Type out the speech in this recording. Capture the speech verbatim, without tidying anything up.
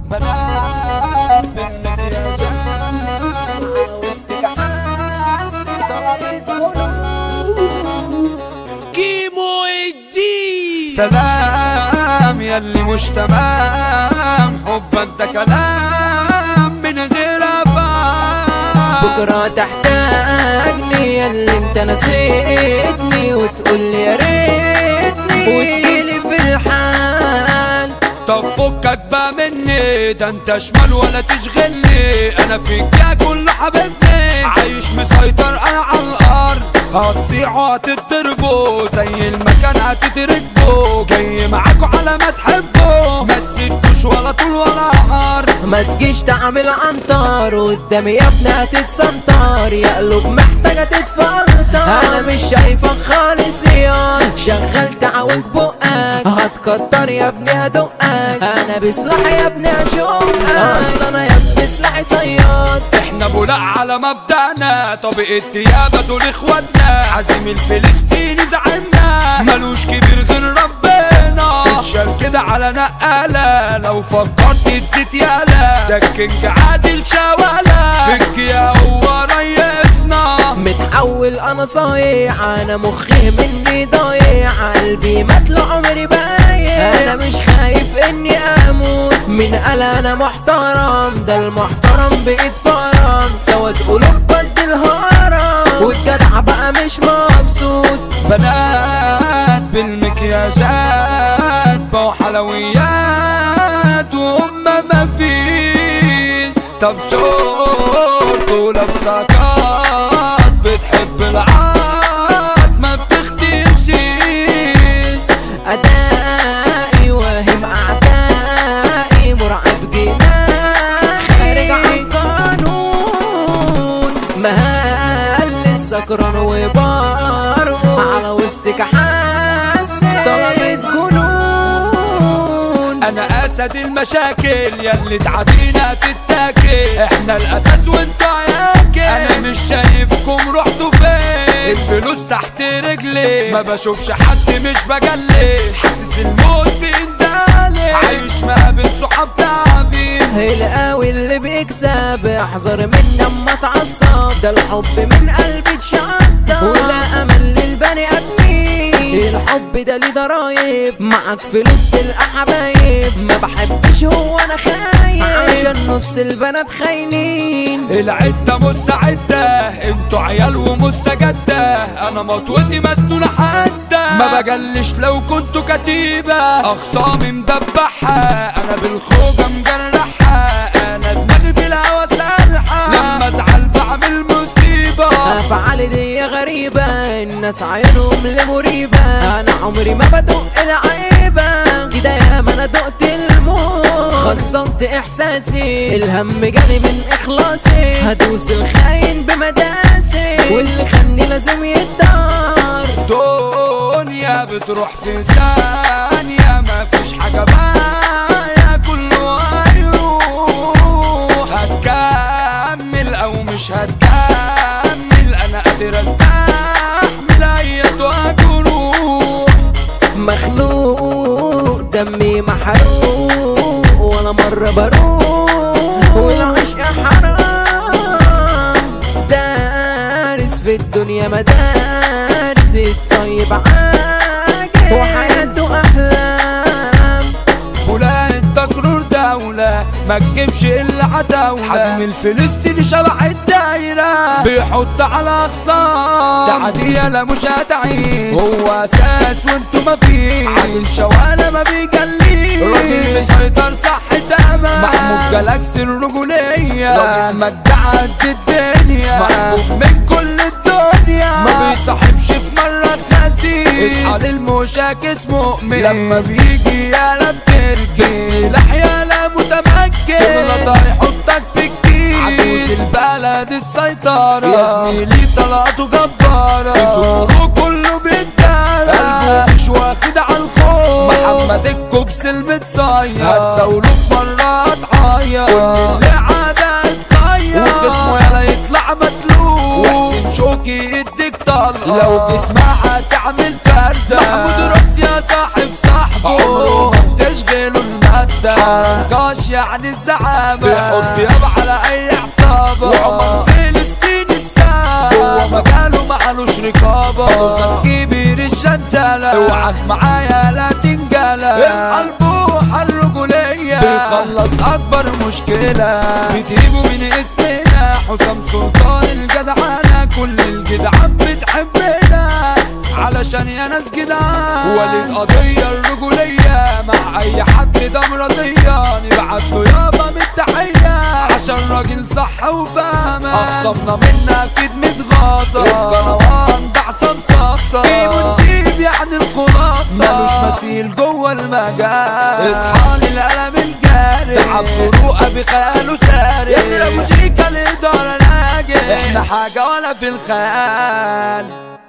بنام بالمكياجات وسطك حاسة طرابيز كيمو الدين. سلام ياللي مش تمام، حبك ده كلام من غير أفهم. بكرة تحتاجني ياللي انت نسيتني، وتقولي يا ريتني وتجيلي في الحال. طب فكك بقى مني، ده انت شمال ولا تشغلني، انا فيك يا كل حبيبني، عايش مسيطر انا على الارض. هتطيعوا هتتضربوا زي المكان هتتركبوا، جاي معاكوا على ما تحبوا، ما تسدوش ولا طول ولا عار. ما تجيش تعمل عنتر قدامي يا ابني هتتسنطر، يا قلوب محتاجة تتفلتر. انا مش شايفك خالص يا شغال تعوج بقك، هتكتر يا ابني هدقك، انا بسلاحي يا ابني هشوفك، اصل انا يا ابني سلاحي صياد. احنا بولاق على مبدأنا، طبقة ديابة دول اخواتنا، عزيم الفلسطيني زعلنا، ملوش كبير غير ربنا، تتشال كده على نقالة، لو فكرت تزيد يالا، ده الكينج عادل شوالا، فيك يا هو ريسنا. متحول انا صايع، انا مخي مني ضايع، قلبي مات عمري بايع، انا مش خايف اني اموت، من قال انا محترم، ده المحترم بقيت فرم، سواد قلوب بد الهرم، والجدع بقى مش مبسوط. بنات بالمكياجات بقوا حلويات وهم ما فيش، طب شورت ولابساكات، بتحب العاد ما بتختشيش، أدائي واهم أعدائي، مرعب جناحي خارج عن قانون، مهال السكران وبارو، على وسطك حاسة طلبت جنون. انا اسد المشاكل ياللي تعدينا تتاكل، احنا الاساس وانتوا عياكل، انا مش شايفكم رحتوا فين، الفلوس تحت رجلي، ما بشوفش حد مش بجلي، حاسس الموت بيندالي، عايش ما بين صحاب تعبين. القوي اللي بيكسب احذر من اما تعصب، ده الحب من قلبي اتشطب، ولا امل للبني ادمين، الحب ده ليه ضرايب، معاك فلوس تلقى حبايب، ما بحبش هو انا خايف، عشان نص البنات خاينين. العدة مستعدة انتوا عيال ومستجدة، انا مطوتي مسنونة حدة، ما بجلش لو كنتوا كتيبة، اخصامي مدبحة، انا بالخوجة مجرحة، انا دماغي في الهوا سارحة، لما ازعل بعمل مصيبة، افعالي دي غريبة، الناس عينهم لمريبة، انا عمري ما بدق العيبة، كده يا ما انا دقت الموت، خصمت احساسي، الهم جاني من اخلاصي، هدوس الخاين بمداسي، واللي خاني لازم يتدار. دنيا بتروح في ثانية، مفيش حاجة باقية كله هيروح، هتكمل او مش هتكمل، انا قادر استحمل ايتها جروح، مخنوق دمي محروق، ولا مرة بروح، والعشق حرام، دارس في الدنيا مدارس، الطيب عاجل وحياته أحلام. ولا التكرر دولة ما تجيبش الا عتاولة، حازم الفلسطيني شبح الدايرة، بيحط على اقسام، تعدية لا مش هتعيش، هو اساس وانتو مفيش، عادل شوالة ما بيجليش، راجل مسيطر صح تمام، محمود جالاكسي الرجولية، راجل مجدع قد الدنيا، محبوب من كل الدنيا، ما بيصاحبش في مرة خسيس، اصحى للمشاكس مؤمن، لما بيجي يالا بتركي، السلاح يالا متمكن، تغلط هيحطك في الكيس، عجوز البلد السيطرة، يا زميلي طلعته جبارة، في زوره كله بيتدارى، قلبه مش واخد على الخوف، محمد الكبس المتصير، هتزاوله في مرة هتعيط، كل اللي عادة اتخير، وخصمه يالا يطلع متلوف، وحسين شوقي يديك طلقة، لو جيت معاه تعمل فردة، محمود راس يا صاحب صاحبه، تشغيله المادة حركاش يعني الزعامة بيحط يابا على اي عصابة وعمر فلسطين السام هو مجاله معلوش رقابة فوزك كبير الجنتلة اوعك معايا لا تنجلى اصحى البوحة الرجولية بيخلص اكبر مشكلة بتجيبوا من اسمنا حسام سلطان الجدعانة كل الجدعان بتحبنا علشان يا ناس جدعان ولي قضية الرجولية مع اي حد ده مرضية نبعت له يابا من التحية عشان راجل صح وفاهمة اخصمنا منا اكيد متغاظة القروان ده عصام صاصة جيبوا الديب يعني الخلاصة ملوش مثيل جوه المجال اصحى للقلم الجاري تعب طرقة بخياله ساري ياسر ابو شيكا الادارة ناجي احنا حاجة ولا في الخيال.